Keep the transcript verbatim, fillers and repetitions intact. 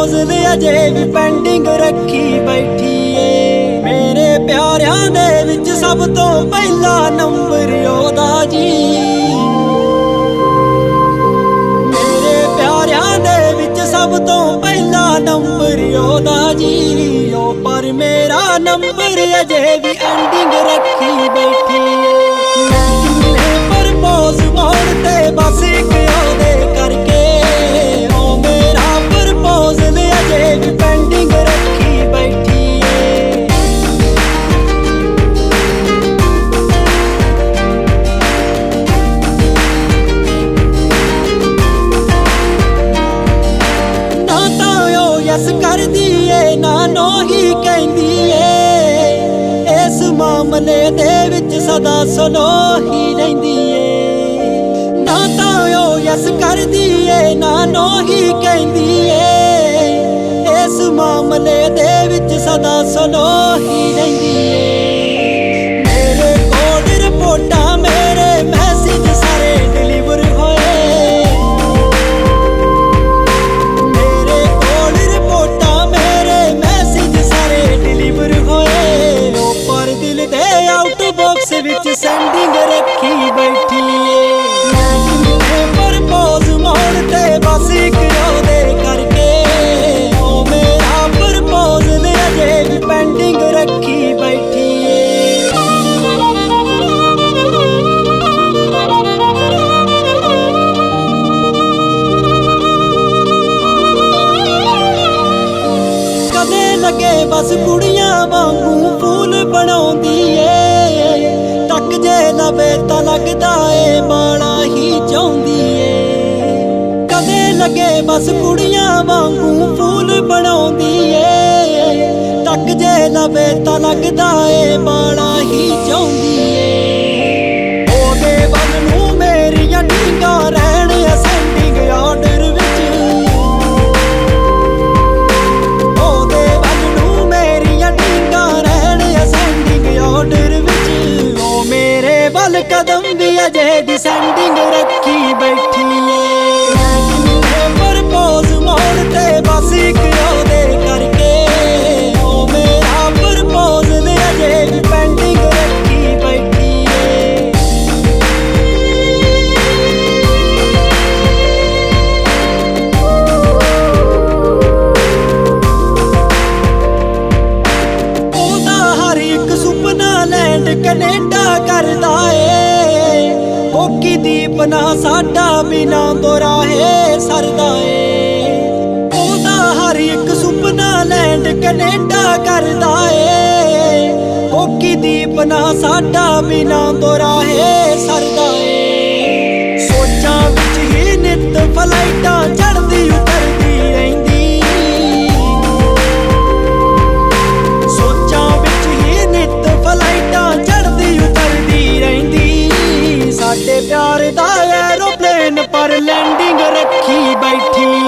Proposal ਅਜੇ ਵੀ pending ਰੱਖੀ ਬੈਠੀ ਏ। ਮੇਰੇ ਪਿਆਰਿਆਂ ਦੇ ਵਿੱਚ ਸਭ ਤੋਂ ਪਹਿਲਾ ਨੰਬਰ ਉਹਦਾ ਜੀ। ਮੇਰੇ ਪਿਆਰਿਆਂ ਦੇ ਵਿੱਚ ਸਭ ਤੋਂ ਪਹਿਲਾ ਨੰਬਰ ਉਹਦਾ ਜੀ। ਉਹ ਪਰ ਮੇਰਾ ਨੰਬਰ ਅਜੇ ਵੀ ਐਂਡਿੰਗ ਰੱਖੀ ਬੈਠੀ ਏ। ਮੈਂ ਕਿੰਨੇ ਪ੍ਰਪੋਜ਼ ਮੋੜ ਤੇ ਬਸ ਇੱਕ ਉਹਦੇ ਕਰਕੇ। ਉਹ ਮੇਰਾ ਪ੍ਰਪੋਜ਼ਲ ਅਜੇ ਵੀ ਪੈਂਡਿੰਗ ਰੱਖੀ ਬੈਠੀ ਏ। ਨਾ ਤਾਂ ਉਹ ਯਸ ਕਰਦੀ ਏ ਨਾ ਨੋ ਹੀ ਕਹਿੰਦੀ ਏ। ਇਸ ਮਾਮਲੇ ਦੇ ਵਿੱਚ ਸਦਾ ਸਲੋ ਹੀ ਰਹਿੰਦੀ ਏ। ਨਾ ਤਾਂ ਉਹ ਯਸ ਕਰਦੀ ਏ ਨਾ ਨੋ ਹੀ ਕਹਿੰਦੀ ਏ। ਇਸ ਮਾਮਲੇ ਦੇ ਵਿੱਚ ਸਦਾ ਸਲੋ ਹੀ ਰਹਿੰਦੀ ਏ। ਮੇਰੇ ਕੋਲ ਰਿਪੋਰਟਾਂ ਮੇਰੇ ਮੈਸੇਜ ਸਾਰੇ ਡਿਲੀਵਰ ਹੋਏ। ਮੇਰੇ ਕੋਲ ਰਿਪੋਰਟਾਂ ਮੇਰੇ ਮੈਸੇਜ ਸਾਰੇ ਡਿਲੀਵਰ ਹੋਏ। ਉਹ ਪਰ ਦਿਲ ਦੇ ਆਊਟ ਬਾਕਸ ਵਿੱਚ ਸੈਂਡਿੰਗ ਰੱਖੀ ਬੈਠੀ ਏ। ਮੈਂ ਕਿੰਨੇ ਪ੍ਰਪੋਜ਼ ਮੋੜ ਤੇ ਬਸ ਇੱਕ ਉਹਦੇ ਕਰਕੇ। ਉਹ ਮੇਰਾ ਪ੍ਰਪੋਜ਼ਲ ਅਜੇ ਵੀ ਪੈਂਡਿੰਗ ਰੱਖੀ ਬੈਠੀ ਏ। ਕਦੇ ਲੱਗੇ ਬਸ ਕੁੜੀਆਂ ਵਾਂਗੂ ਫੂਲ ਬਣਾਉਂਦੀ ਏ। ਟੱਕ ਜੇ ਲਵੇ ਤਾਂ ਲੱਗਦਾ ਏ ਮਾਣਾ ਹੀ ਚਾਹੁੰਦੀ ਏ। ਕਦੇ ਲੱਗੇ ਬਸ ਕੁੜੀਆਂ ਵਾਂਗੂ ਫੂਲ ਬਣਾਉਂਦੀ ਏ। ਟੱਕ ਜੇ ਲਵੇ ਤਾਂ ਲੱਗਦਾ ਏ ਮਾਣਾ ਹੀ ਚਾਹੁੰਦੀ ਏ। ਉਹਦੇ ਵੱਲ ਨੂੰ ਮੇਰੀਆਂ ਢੀਂਗਾਂ ਰਹਿਣ ਅਸੈਂਡਿੰਗ ਆਰਡਰ ਵਿੱਚ। ਉਹਦੇ ਵੱਲ ਨੂੰ ਮੇਰੀਆਂ ਢੀਂਗਾਂ ਰਹਿਣ ਅਸੈਂਡਿੰਗ ਆਰਡਰ ਵਿੱਚ। ਉਹ ਮੇਰੇ ਵੱਲ ਕਦਮ ਵੀ ਅਜੇ ਡਿਸੈਂਡਿੰਗ ਰੱਖੀ ਬੈਠੀ ਏ। ਮੈਂ ਕਿੰਨੇ ਪ੍ਰਪੋਜ਼ ਮੋੜ ਤੇ ਬਸ ਇੱਕ ਉਹਦੇ ਕਰਕੇ। ਉਹ ਮੇਰਾ ਪ੍ਰਪੋਜ਼ਲ ਅਜੇ ਵੀ ਪੈਂਡਿੰਗ ਰੱਖੀ ਬੈਠੀ ਏ। ਉਹਦਾ ਹਰ ਇੱਕ ਸੁਪਨਾ ਲੈਂਡ ਕੈਨੇਡਾ ਕਰਦਾ ਏ। ਕੋਕੀ ਦੀਪ ਨਾ ਸਾਡਾ ਬਿਨਾ ਦੋਰਾਹੇ ਸਰਦਾ ਏ। ਉਹਦਾ ਹਰ ਇੱਕ ਸੁਪਨਾ ਲੈਂਡ ਕੈਨੇਡਾ ਕਰਦਾ ਏ। ਕੋਕੀ ਦੀਪ ਨਾ ਸਾਡਾ ਬਿਨਾ ਦੋਰਾਹੇ ਸਰਦਾ ਏ। ਸੋਚਾਂ ਵਿੱਚ ਹੀ ਨਿੱਤ ਫਲਾਈਟਾਂ ਚੜ੍ਹਦੀ ਉਤਰਦੀ ਰਹਿੰਦੀ। ਸੋਚਾਂ ਵਿੱਚ ਹੀ ਨਿੱਤ ਫਲਾਈਟਾਂ ਚੜ੍ਹਦੀ ਉਤਰਦੀ ਰਹਿੰਦੀ। ਸਾਡੇ ਪਿਆਰ ਦਾ ਐਰੋਪਲੇਨ ਪਰ ਲੈਂਡਿੰਗ ਰੱਖੀ ਬੈਠੀ